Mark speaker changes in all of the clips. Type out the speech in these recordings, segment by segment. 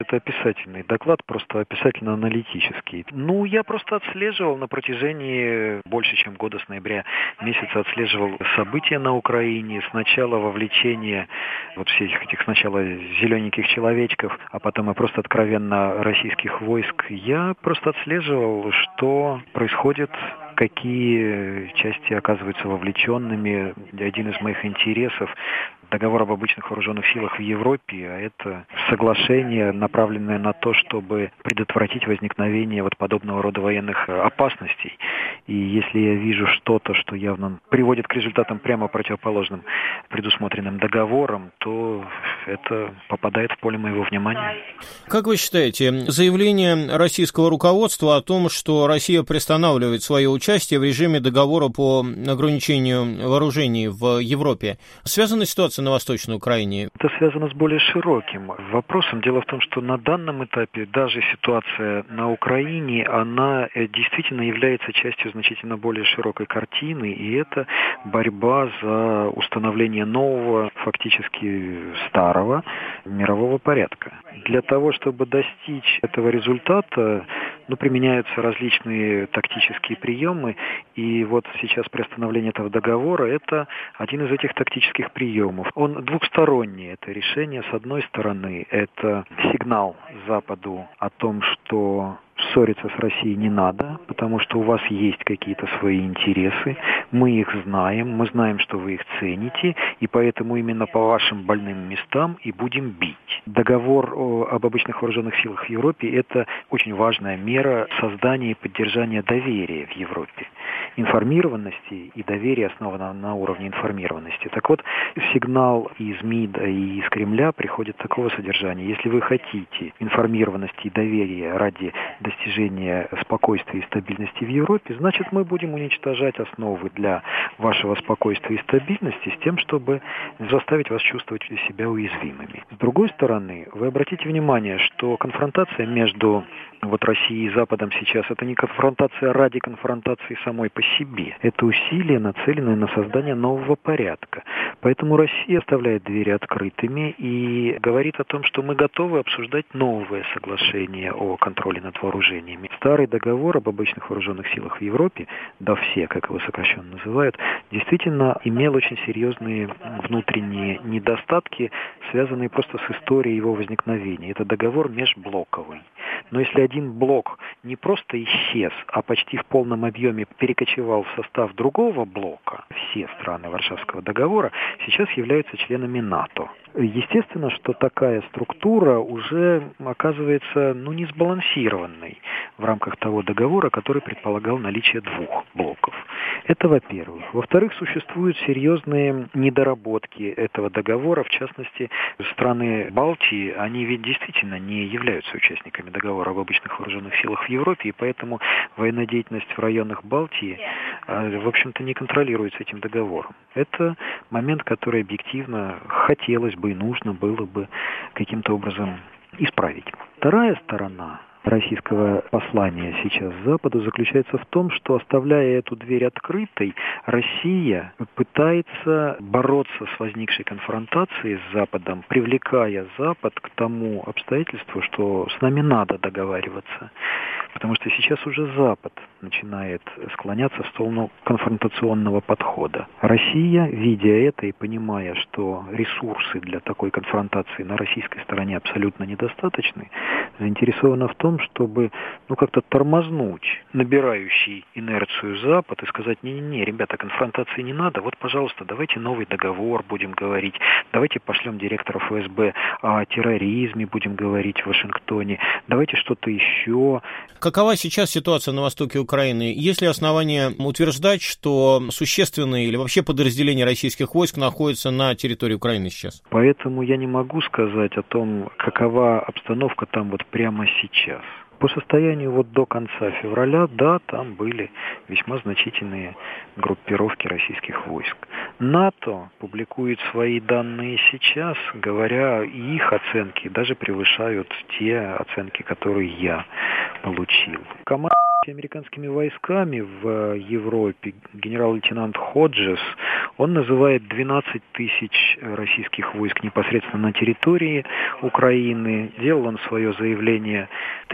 Speaker 1: Это описательный доклад, просто описательно-аналитический. Я просто отслеживал на протяжении больше, чем года, с ноября месяца отслеживал события на Украине. Сначала вовлечение всех этих сначала зелененьких человечков, а потом и просто откровенно российских войск. Я просто отслеживал, что происходит, какие части оказываются вовлеченными. Один из моих интересов — договор об обычных вооруженных силах в Европе, а это соглашение, направленное на то, чтобы предотвратить возникновение подобного рода военных опасностей. И если я вижу что-то, что явно приводит к результатам прямо противоположным предусмотренным договором, то это попадает в поле моего внимания.
Speaker 2: Как вы считаете, заявление российского руководства о том, что Россия приостанавливает свое участие в режиме договора по ограничению вооружений в Европе, связана ситуация на Восточной Украине?
Speaker 1: Это связано с более широким вопросом. Дело в том, что на данном этапе даже ситуация на Украине, она действительно является частью значительно более широкой картины, и это борьба за установление нового, фактически старого мирового порядка. Для того, чтобы достичь этого результата, применяются различные тактические приемы, и сейчас приостановление этого договора — это один из этих тактических приемов. Он двухсторонний, это решение. С одной стороны, это сигнал Западу о том, что ссориться с Россией не надо, потому что у вас есть какие-то свои интересы, мы их знаем, мы знаем, что вы их цените, и поэтому именно по вашим больным местам и будем бить. Договор об обычных вооруженных силах в Европе — это очень важная мера создания и поддержания доверия в Европе. Информированности и доверия основано на уровне информированности. Так вот, сигнал из МИДа и из Кремля приходит такого содержания: если вы хотите информированности и доверия ради достижения спокойствия и стабильности в Европе, значит, мы будем уничтожать основы для вашего спокойствия и стабильности с тем, чтобы заставить вас чувствовать себя уязвимыми. С другой стороны, вы обратите внимание, что конфронтация между Россией и Западом сейчас — это не конфронтация ради конфронтации самой по себе. Это усилия, нацеленные на создание нового порядка. Поэтому Россия оставляет двери открытыми и говорит о том, что мы готовы обсуждать новое соглашение о контроле над вооружениями. Старый договор об обычных вооруженных силах в Европе, ДОВСЕ, как его сокращенно называют, действительно имел очень серьезные внутренние недостатки, связанные просто с историей его возникновения. Это договор межблоковый. Но если один блок не просто исчез, а почти в полном объеме перекочевал в состав другого блока, все страны Варшавского договора сейчас являются членами НАТО. Естественно, что такая структура уже оказывается не сбалансированной в рамках того договора, который предполагал наличие двух блоков. Это во-первых. Во-вторых, существуют серьезные недоработки этого договора. В частности, страны Балтии, они ведь действительно не являются участниками договора об обычных вооруженных силах в Европе, и поэтому военная деятельность в районах Балтии, в общем-то, не контролируется этим договором. Это момент, который объективно хотелось бы и нужно было бы каким-то образом исправить. Вторая сторона российского послания сейчас Западу заключается в том, что, оставляя эту дверь открытой, Россия пытается бороться с возникшей конфронтацией с Западом, привлекая Запад к тому обстоятельству, что с нами надо договариваться. Потому что сейчас уже Запад начинает склоняться в сторону конфронтационного подхода. Россия, видя это и понимая, что ресурсы для такой конфронтации на российской стороне абсолютно недостаточны, заинтересована в том, чтобы как-то тормознуть набирающий инерцию Запад и сказать: не-не-не, ребята, конфронтации не надо, пожалуйста, давайте новый договор будем говорить, давайте пошлем директора ФСБ о терроризме будем говорить в Вашингтоне, давайте что-то еще.
Speaker 2: Какова сейчас ситуация на востоке Украины? Есть ли основания утверждать, что существенные или вообще подразделения российских войск находятся на территории Украины сейчас?
Speaker 1: Поэтому я не могу сказать о том, какова обстановка там прямо сейчас. По состоянию до конца февраля, да, там были весьма значительные группировки российских войск. НАТО публикует свои данные сейчас, говоря, и их оценки даже превышают те оценки, которые я получил. Команда Американскими войсками в Европе генерал-лейтенант Ходжес, он называет 12 тысяч российских войск непосредственно на территории Украины. Делал он свое заявление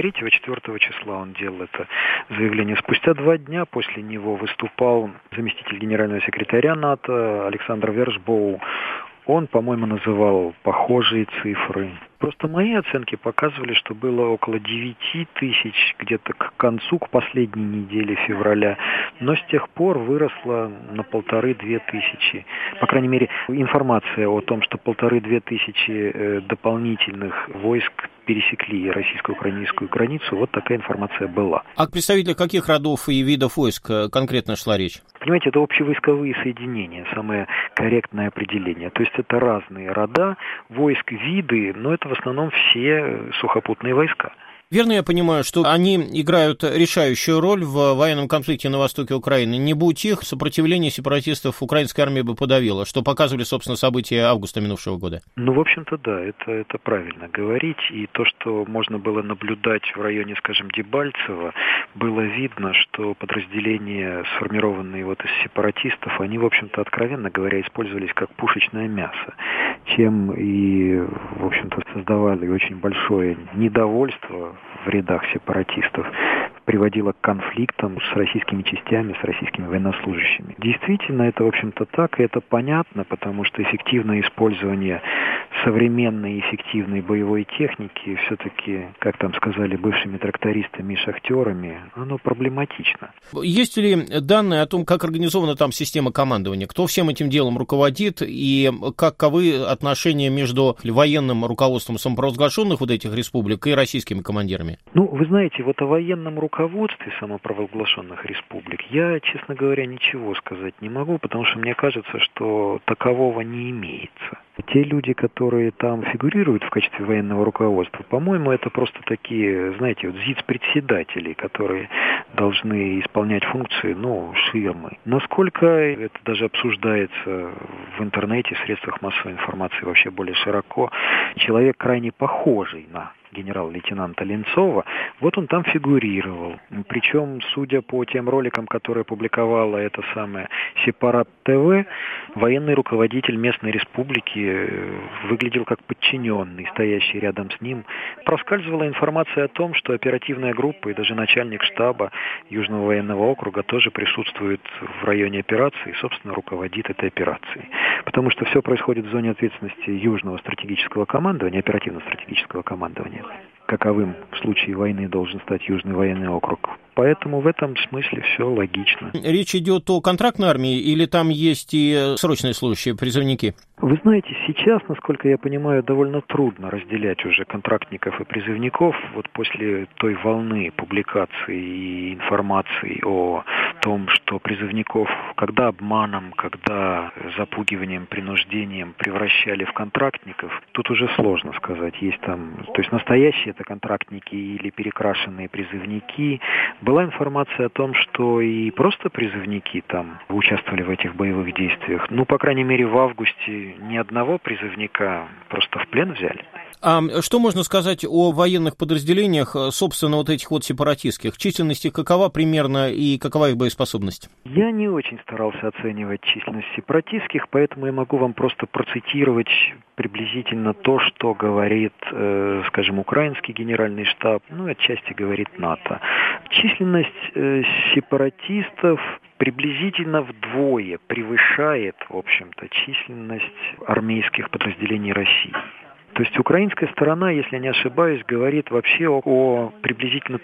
Speaker 1: 3-4 числа, он делал это заявление. Спустя 2 дня после него выступал заместитель генерального секретаря НАТО Александр Вершбоу. Он, по-моему, называл похожие цифры. Просто мои оценки показывали, что было около 9 тысяч где-то к концу, к последней неделе февраля. Но с тех пор выросло на 1,5-2 тысячи. По крайней мере, информация о том, что 1,5-2 тысячи дополнительных войск пересекли российско-украинскую границу, вот такая информация была.
Speaker 2: А к представителям каких родов и видов войск конкретно шла речь?
Speaker 1: Понимаете, это общевойсковые соединения, самое корректное определение. То есть это разные рода, войск, виды, но это в основном все сухопутные войска.
Speaker 2: Верно я понимаю, что они играют решающую роль в военном конфликте на востоке Украины? Не будь их, сопротивление сепаратистов украинской армии бы подавило, что показывали, собственно, события августа минувшего года.
Speaker 1: Ну, в общем-то, да, это правильно говорить. И то, что можно было наблюдать в районе, скажем, Дебальцево, было видно, что подразделения, сформированные вот из сепаратистов, они, в общем-то, откровенно говоря, использовались как пушечное мясо, чем и, в общем-то, создавали очень большое недовольство в рядах сепаратистов, приводило к конфликтам с российскими частями, с российскими военнослужащими. Действительно, это, в общем-то, так, и это понятно, потому что эффективное использование современной эффективной боевой техники все-таки, как там сказали бывшими трактористами и шахтерами, оно проблематично.
Speaker 2: Есть ли данные о том, как организована там система командования? Кто всем этим делом руководит и каковы отношения между военным руководством самопровозглашенных вот этих республик и российскими командирами?
Speaker 1: Ну, вы знаете, вот о военном руководстве самопровозглашенных республик я, честно говоря, ничего сказать не могу, потому что мне кажется, что такового не имеется. Те люди, которые там фигурируют в качестве военного руководства, по-моему, это просто такие, знаете, вот зиц-председатели, которые должны исполнять функции, ширмы. Насколько это даже обсуждается в интернете, в средствах массовой информации вообще более широко, человек крайне похожий на генерал-лейтенанта Ленцова, вот он там фигурировал. Причем, судя по тем роликам, которые опубликовала это самое Сепарат ТВ, военный руководитель местной республики выглядел как подчиненный, стоящий рядом с ним. Проскальзывала информация о том, что оперативная группа и даже начальник штаба Южного военного округа тоже присутствует в районе операции и, собственно, руководит этой операцией. Потому что все происходит в зоне ответственности Южного стратегического командования, оперативно-стратегического командования. Каковым в случае войны должен стать Южный военный округ. Поэтому в этом смысле все логично.
Speaker 2: Речь идет о контрактной армии или там есть и срочные служащие, призывники?
Speaker 1: Вы знаете, сейчас, насколько я понимаю, довольно трудно разделять уже контрактников и призывников. Вот после той волны публикаций и информации о том, что призывников когда обманом, когда запугиванием, принуждением превращали в контрактников, тут уже сложно сказать. Есть там, то есть настоящие это контрактники или перекрашенные призывники. Была информация о том, что и просто призывники там участвовали в этих боевых действиях. По крайней мере, в августе ни одного призывника просто в плен взяли.
Speaker 2: А что можно сказать о военных подразделениях, собственно, вот этих вот сепаратистских? Численность их какова примерно и какова их боеспособность?
Speaker 1: Я не очень старался оценивать численность сепаратистских, поэтому я могу вам просто процитировать приблизительно то, что говорит, скажем, украинский генеральный штаб, отчасти говорит НАТО. Численность сепаратистов приблизительно вдвое превышает, в общем-то, численность армейских подразделений России. То есть украинская сторона, если я не ошибаюсь, говорит вообще о приблизительно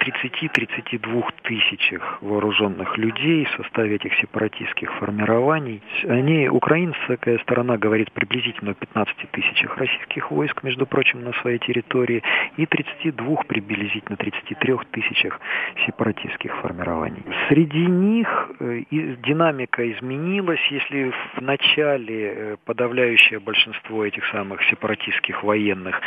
Speaker 1: 30-32 тысячах вооруженных людей в составе этих сепаратистских формирований. Украинская сторона говорит приблизительно о 15 тысячах российских войск, между прочим, на своей территории, и приблизительно 33 тысячах сепаратистских формирований. Среди них динамика изменилась. Если в начале подавляющее большинство этих самых сепаратистских военных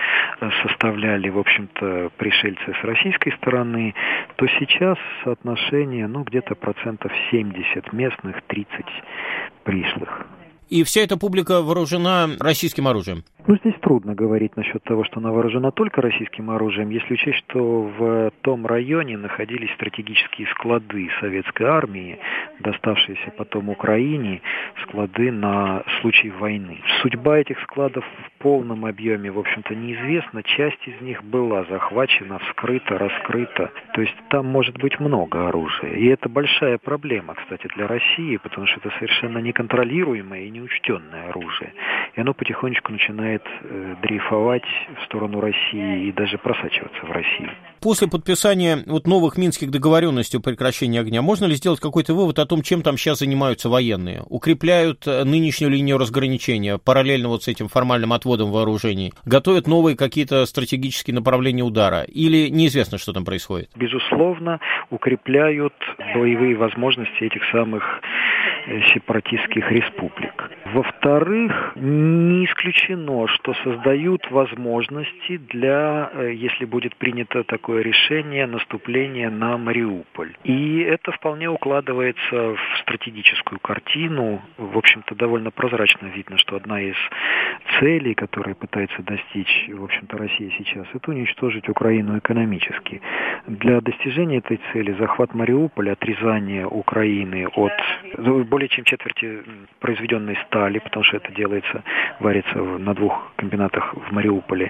Speaker 1: составляли, в общем-то, пришельцы с российской стороны, то сейчас соотношение, где-то 70% местных, 30% пришлых.
Speaker 2: и вся эта публика вооружена российским оружием?
Speaker 1: Ну, здесь трудно говорить насчет того, что она вооружена только российским оружием, если учесть, что в том районе находились стратегические склады советской армии, доставшиеся потом Украине, склады на случай войны. Судьба этих складов в полном объеме, в общем-то, неизвестна. Часть из них была захвачена, вскрыта, раскрыта. То есть там может быть много оружия. И это большая проблема, кстати, для России, потому что это совершенно неконтролируемое и неучтенное оружие. И оно потихонечку начинает дрейфовать в сторону России и даже просачиваться в Россию.
Speaker 2: После подписания новых минских договоренностей о прекращении огня можно ли сделать какой-то вывод о том, чем там сейчас занимаются военные? Укрепляют нынешнюю линию разграничения параллельно с этим формальным отводом вооружений? Готовят новые какие-то стратегические направления удара? Или неизвестно, что там происходит?
Speaker 1: Безусловно, укрепляют боевые возможности этих самых сепаратистских республик. Во-вторых, не исключено, что создают возможности для, если будет принято такое решение, наступления на Мариуполь. И это вполне укладывается в стратегическую картину. В общем-то, довольно прозрачно видно, что одна из целей, которые пытается достичь, в общем-то, Россия сейчас, это уничтожить Украину экономически. Для достижения этой цели захват Мариуполя, отрезание Украины от более чем четверти произведенной стали, потому что это делается, варится на двух комбинатах в Мариуполе,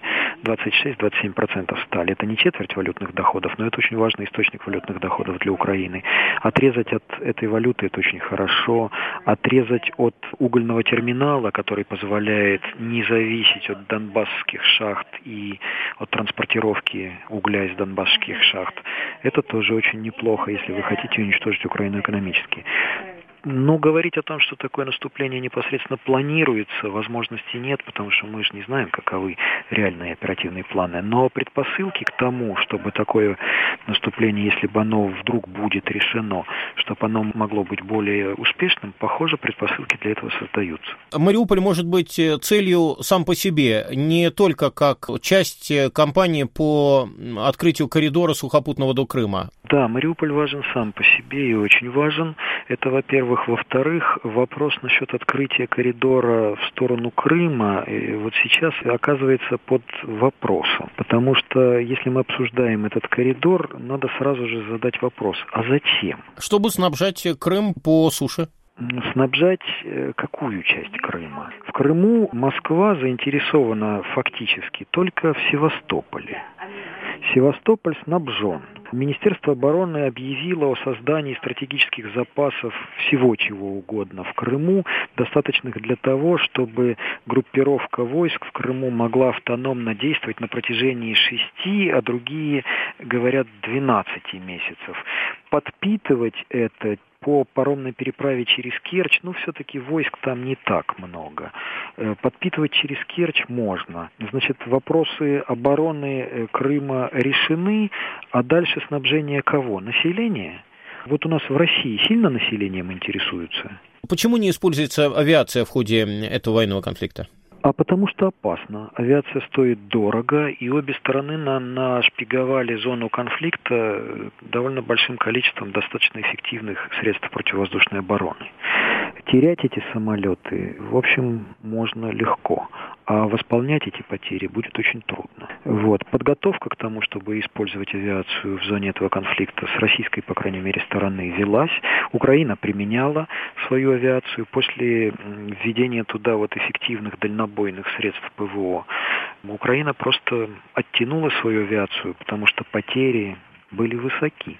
Speaker 1: 26-27% стали. Это не четверть валютных доходов, но это очень важный источник валютных доходов для Украины. Отрезать от этой валюты — это очень хорошо. Отрезать от угольного терминала, который позволяет не зависеть от донбасских шахт и от транспортировки угля из донбасских шахт, это тоже очень неплохо, если вы хотите уничтожить Украину экономически. Но говорить о том, что такое наступление непосредственно планируется, возможности нет, потому что мы же не знаем, каковы реальные оперативные планы. Но предпосылки к тому, чтобы такое наступление, если бы оно вдруг будет решено, чтобы оно могло быть более успешным, похоже, предпосылки для этого создаются.
Speaker 2: Мариуполь может быть целью сам по себе, не только как часть кампании по открытию коридора сухопутного до Крыма.
Speaker 1: Да, Мариуполь важен сам по себе и очень важен. Это, во-первых. Во-вторых, вопрос насчет открытия коридора в сторону Крыма вот сейчас оказывается под вопросом. Потому что если мы обсуждаем этот коридор, надо сразу же задать вопрос: а зачем?
Speaker 2: Чтобы снабжать Крым по суше.
Speaker 1: Снабжать какую часть Крыма? В Крыму Москва заинтересована фактически только в Севастополе. Севастополь снабжен. Министерство обороны объявило о создании стратегических запасов всего чего угодно в Крыму, достаточных для того, чтобы группировка войск в Крыму могла автономно действовать на протяжении 6, а другие говорят 12 месяцев. Подпитывать это по паромной переправе через Керчь, все-таки войск там не так много. Подпитывать через Керчь можно. Значит, вопросы обороны Крыма решены, а дальше снабжение кого? Населения? Вот у нас в России сильно населением интересуются?
Speaker 2: Почему не используется авиация в ходе этого военного конфликта?
Speaker 1: А потому что опасно. Авиация стоит дорого, и обе стороны нашпиговали зону конфликта довольно большим количеством достаточно эффективных средств противовоздушной обороны. Терять эти самолеты, в общем, можно легко, а восполнять эти потери будет очень трудно. Подготовка к тому, чтобы использовать авиацию в зоне этого конфликта с российской, по крайней мере, стороны велась. Украина применяла свою авиацию после введения туда эффективных дальнобойных средств ПВО. Украина просто оттянула свою авиацию, потому что потери были высоки.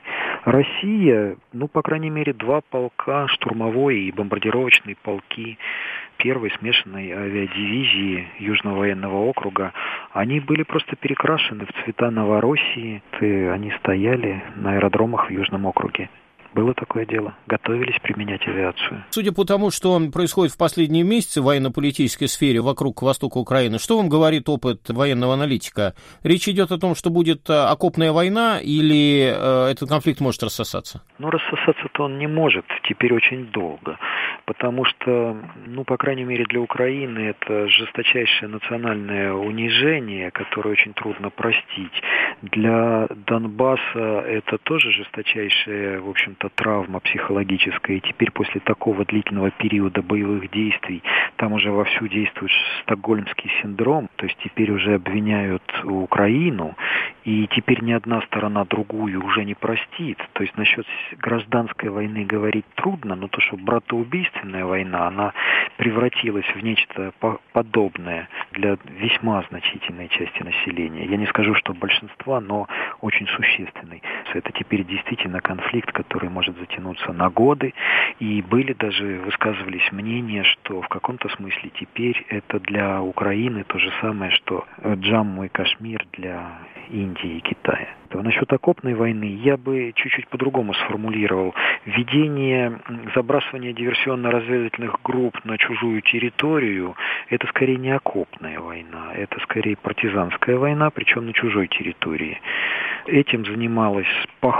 Speaker 1: Россия, по крайней мере, 2 полка, штурмовой и бомбардировочные полки первой смешанной авиадивизии Южного военного округа, они были просто перекрашены в цвета Новороссии, и они стояли на аэродромах в Южном округе. Было такое дело. Готовились применять авиацию.
Speaker 2: Судя по тому, что происходит в последние месяцы в военно-политической сфере вокруг востока Украины, что вам говорит опыт военного аналитика? Речь идет о том, что будет окопная война, или этот конфликт может рассосаться?
Speaker 1: Рассосаться-то он не может теперь очень долго, потому что, по крайней мере для Украины, это жесточайшее национальное унижение, которое очень трудно простить. Для Донбасса это тоже жесточайшее, в общем-то, это травма психологическая, и теперь после такого длительного периода боевых действий там уже вовсю действует стокгольмский синдром, то есть теперь уже обвиняют Украину, и теперь ни одна сторона другую уже не простит. То есть насчет гражданской войны говорить трудно, но то, что братоубийственная война, она превратилась в нечто подобное для весьма значительной части населения. Я не скажу, что большинства, но очень существенный. Это теперь действительно конфликт, который может затянуться на годы, и высказывались мнения, что в каком-то смысле теперь это для Украины то же самое, что Джамму и Кашмир для Индии и Китая. Насчет окопной войны я бы чуть-чуть по-другому сформулировал. Забрасывание диверсионно-разведывательных групп на чужую территорию – это скорее не окопная война, это скорее партизанская война, причем на чужой территории. Этим занималась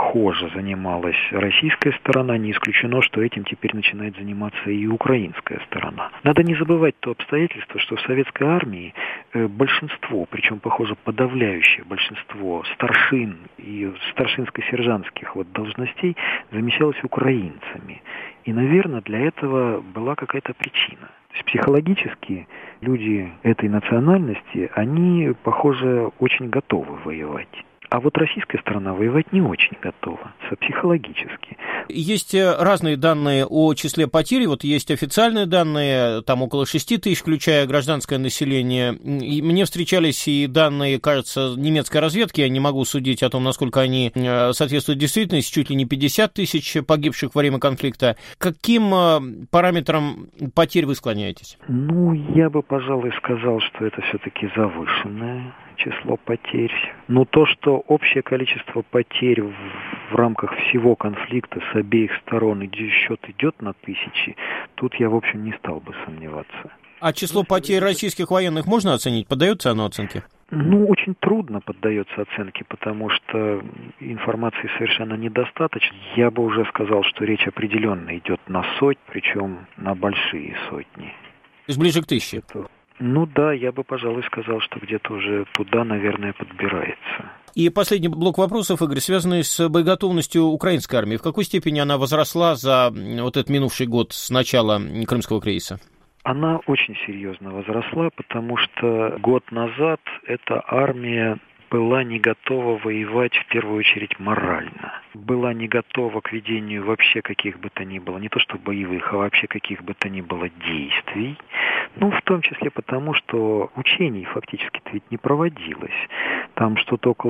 Speaker 1: российская сторона, не исключено, что этим теперь начинает заниматься и украинская сторона. Надо не забывать то обстоятельство, что в советской армии большинство, причем, похоже, подавляющее большинство старшин и старшинско-сержантских должностей замещалось украинцами. И, наверное, для этого была какая-то причина. То есть психологически люди этой национальности, они, похоже, очень готовы воевать. А российская сторона воевать не очень готова, психологически.
Speaker 2: Есть разные данные о числе потерь. Есть официальные данные, там около 6 тысяч, включая гражданское население. И мне встречались и данные, кажется, немецкой разведки. Я не могу судить о том, насколько они соответствуют действительности. Чуть ли не 50 тысяч погибших во время конфликта. Каким параметрам потерь вы склоняетесь?
Speaker 1: Я бы, пожалуй, сказал, что это все-таки завышенное число потерь. Но то, что общее количество потерь в рамках всего конфликта с обеих сторон счет идет на тысячи, тут я, в общем, не стал бы сомневаться.
Speaker 2: А число потерь российских военных можно оценить? Поддается оно оценке?
Speaker 1: Очень трудно поддается оценке, потому что информации совершенно недостаточно. Я бы уже сказал, что речь определенно идет на сотни, причем на большие сотни.
Speaker 2: То есть ближе к 1000?
Speaker 1: Я бы, пожалуй, сказал, что где-то уже туда, наверное, подбирается.
Speaker 2: И последний блок вопросов, Игорь, связанный с боеготовностью украинской армии. В какой степени она возросла за этот минувший год с начала Крымского кризиса?
Speaker 1: Она очень серьезно возросла, потому что год назад эта армия была не готова воевать в первую очередь морально. Была не готова к ведению вообще каких бы то ни было, не то что боевых, а вообще каких бы то ни было действий. В том числе потому, что учений фактически-то ведь не проводилось. Там что-то около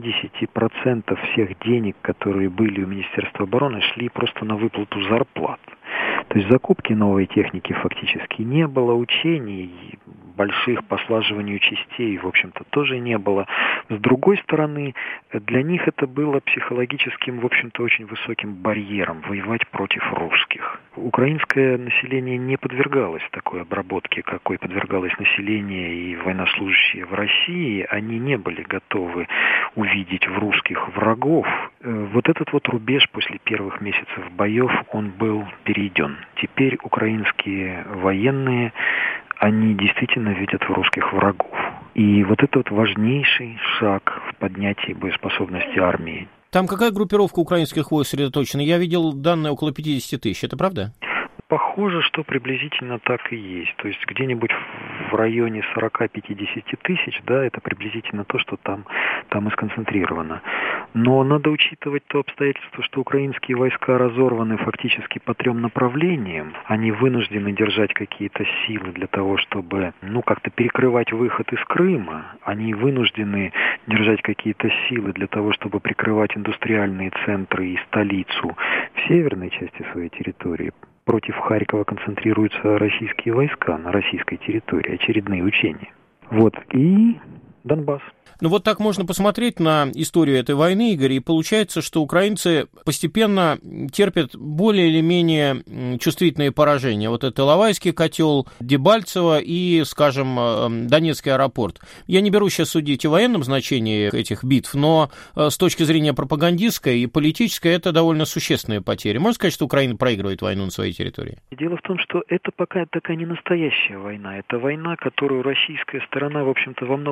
Speaker 1: 70% всех денег, которые были у Министерства обороны, шли просто на выплату зарплат. То есть закупки новой техники фактически не было, учений больших по слаживанию частей, в общем-то, тоже не было. С другой стороны, для них это было психологическим, в общем-то, очень высоким барьером воевать против русских. Украинское население не подвергалось такой обработке, какой подвергалось население и военнослужащие в России. Они не были готовы увидеть в русских врагов. Этот рубеж после первых месяцев боев, он был перейден. Теперь украинские военные, они действительно видят в русских врагов. И это важнейший шаг в поднятии боеспособности армии.
Speaker 2: Там какая группировка украинских войск сосредоточена? Я видел данные около 50 тысяч, это правда?
Speaker 1: Похоже, что приблизительно так и есть. То есть где-нибудь в районе 40-50 тысяч, это приблизительно то, что там и сконцентрировано. Но надо учитывать то обстоятельство, что украинские войска разорваны фактически по 3 направлениям. Они вынуждены держать какие-то силы для того, чтобы как-то перекрывать выход из Крыма. Они вынуждены держать какие-то силы для того, чтобы прикрывать индустриальные центры и столицу в северной части своей территории. Против Харькова концентрируются российские войска на российской территории, очередные учения. И Донбасс.
Speaker 2: Так можно посмотреть на историю этой войны, Игорь, и получается, что украинцы постепенно терпят более или менее чувствительные поражения. Это Иловайский котел, Дебальцево и, скажем, Донецкий аэропорт. Я не беру сейчас судить о военном значении этих битв, но с точки зрения пропагандистской и политической это довольно существенные потери. Можно сказать, что Украина проигрывает войну на своей территории?
Speaker 1: Дело в том, что это пока такая не настоящая война. Это война, которую российская сторона, в общем-то, во многом сделала.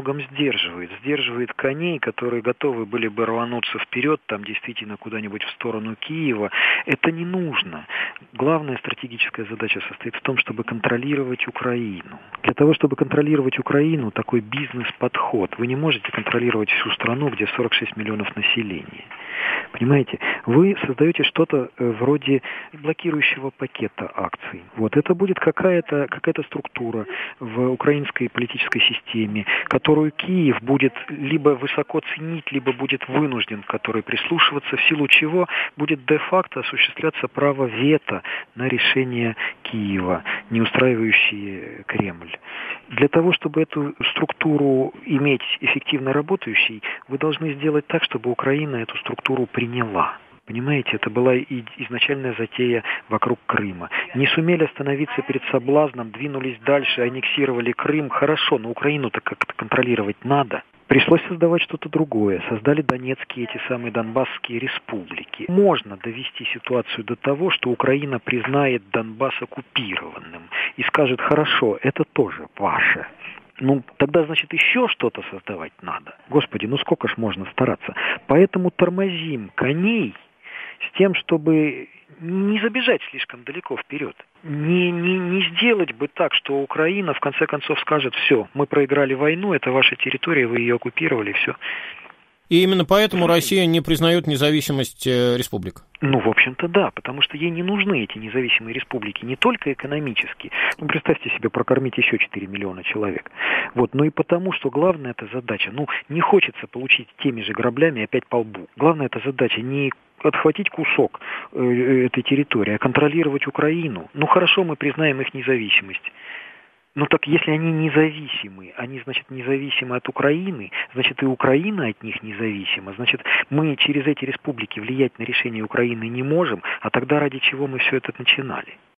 Speaker 1: сдерживает коней, которые готовы были бы рвануться вперед, там действительно куда-нибудь в сторону Киева. Это не нужно. Главная стратегическая задача состоит в том, чтобы контролировать Украину. Для того, чтобы контролировать Украину, такой бизнес-подход. Вы не можете контролировать всю страну, где 46 миллионов населения. Понимаете? Вы создаете что-то вроде блокирующего пакета акций. Вот это будет какая-то структура в украинской политической системе, которую Киев будет либо высоко ценить, либо будет вынужден к которой прислушиваться, в силу чего будет де-факто осуществляться право вето на решение Киева, не устраивающие Кремль. Для того, чтобы эту структуру иметь эффективно работающей, вы должны сделать так, чтобы Украина эту структуру приняла. Понимаете, это была и изначальная затея вокруг Крыма. Не сумели остановиться перед соблазном, двинулись дальше, аннексировали Крым. Хорошо, но Украину-то как-то контролировать надо. Пришлось создавать что-то другое. Создали донецкие, эти самые донбасские республики. Можно довести ситуацию до того, что Украина признает Донбасс оккупированным и скажет: хорошо, это тоже ваше. Ну, тогда, значит, еще что-то создавать надо. Господи, ну сколько ж можно стараться? Поэтому тормозим коней с тем, чтобы не забежать слишком далеко вперед. Не сделать бы так, что Украина в конце концов скажет: все, мы проиграли войну, это ваша территория, вы ее оккупировали, все.
Speaker 2: И именно поэтому Россия не признает независимость республик?
Speaker 1: Ну, в общем-то, да, потому что ей не нужны эти независимые республики, не только экономически. Ну, представьте себе, прокормить еще 4 миллиона человек. Вот, но и потому, что главная эта задача, не хочется получить теми же граблями опять по лбу. Главная эта задача не отхватить кусок этой территории, а контролировать Украину. Ну, хорошо, мы признаем их независимость. Ну так если они независимы, они, значит, независимы от Украины, значит, и Украина от них независима, значит, мы через эти республики влиять на решение Украины не можем, а тогда ради чего мы все это начинали?